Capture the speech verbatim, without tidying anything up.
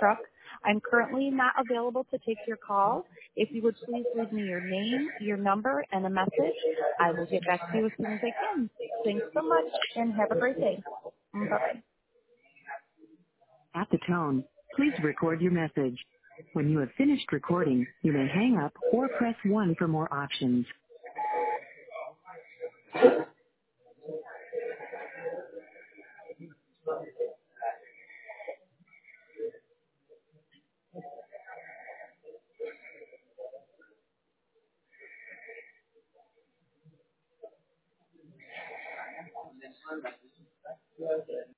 truck. I'm currently not available to take your call. If you would please leave me your name, your number, and a message, I will get back to you as soon as I can. Thanks so much, and have a great day. Bye-bye. At the tone, please record your message. When you have finished recording, you may hang up or press one for more options.